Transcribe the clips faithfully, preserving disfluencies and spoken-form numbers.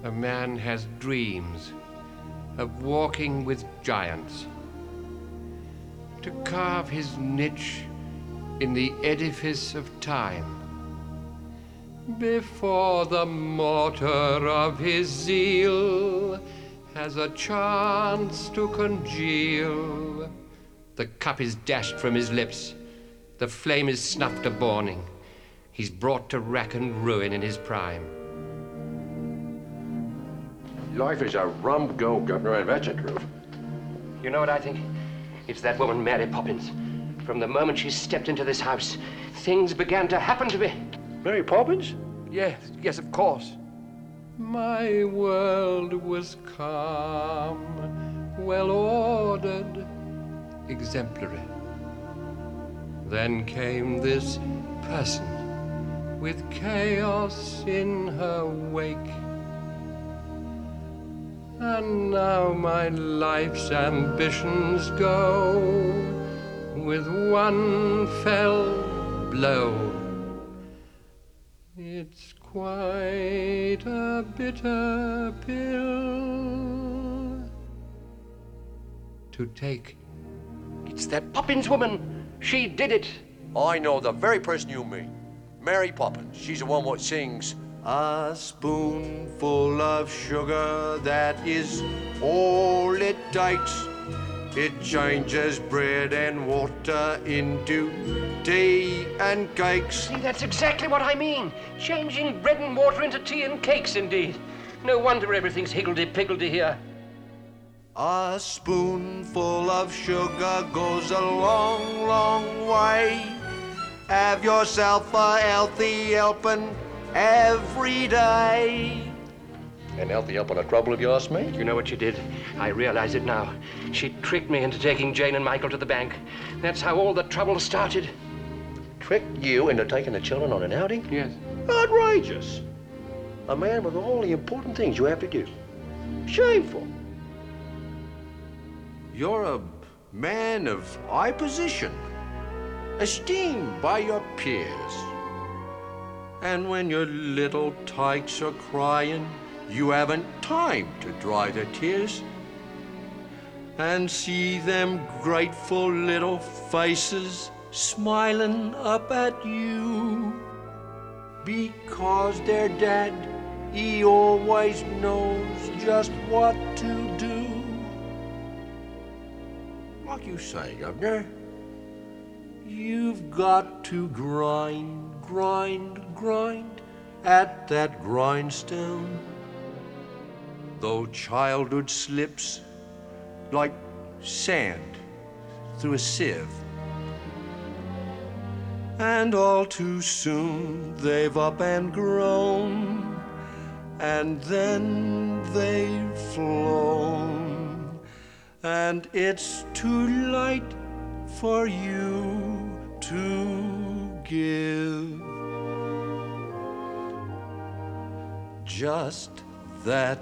A man has dreams of walking with giants, to carve his niche in the edifice of time, before the mortar of his zeal has a chance to congeal. The cup is dashed from his lips, the flame is snuffed a burning. He's brought to rack and ruin in his prime. Life is a rum go, Governor, and that's the truth. You know what I think? It's that woman, Mary Poppins. From the moment she stepped into this house, things began to happen to me. Mary Poppins? Yes, yes, of course. My world was calm, well-ordered, exemplary. Then came this person with chaos in her wake. And now my life's ambitions go with one fell blow. It's quite a bitter pill to take. It's that Poppins woman. She did it. I know the very person you mean. Mary Poppins. She's the one what sings, "A spoonful of sugar, that is all it takes. It changes bread and water into tea and cakes." See, that's exactly what I mean. Changing bread and water into tea and cakes, indeed. No wonder everything's higgledy-piggledy here. A spoonful of sugar goes a long, long way. Have yourself a healthy helping every day. An healthy helping of trouble, if you ask me. You know what she did? I realize it now. She tricked me into taking Jane and Michael to the bank. That's how all the trouble started. Tricked you into taking the children on an outing? Yes. Outrageous. A man with all the important things you have to do. Shameful. You're a man of high position, esteemed by your peers. And when your little tykes are crying, you haven't time to dry their tears. And see them grateful little faces smiling up at you. Because their dad, he always knows just what to do. Like you say, Governor, you've got to grind, grind, grind at that grindstone. Though childhood slips like sand through a sieve, and all too soon they've up and grown, and then they've flown, and it's too late for you to give. Just that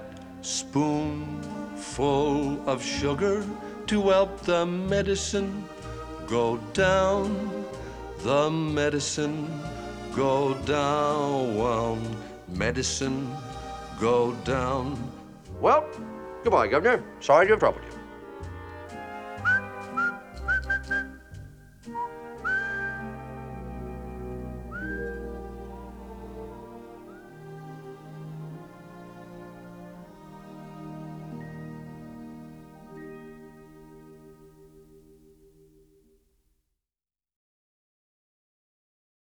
spoonful of sugar to help the medicine go down, the medicine go down, medicine go down. Well, goodbye, Governor. Sorry to have troubled you.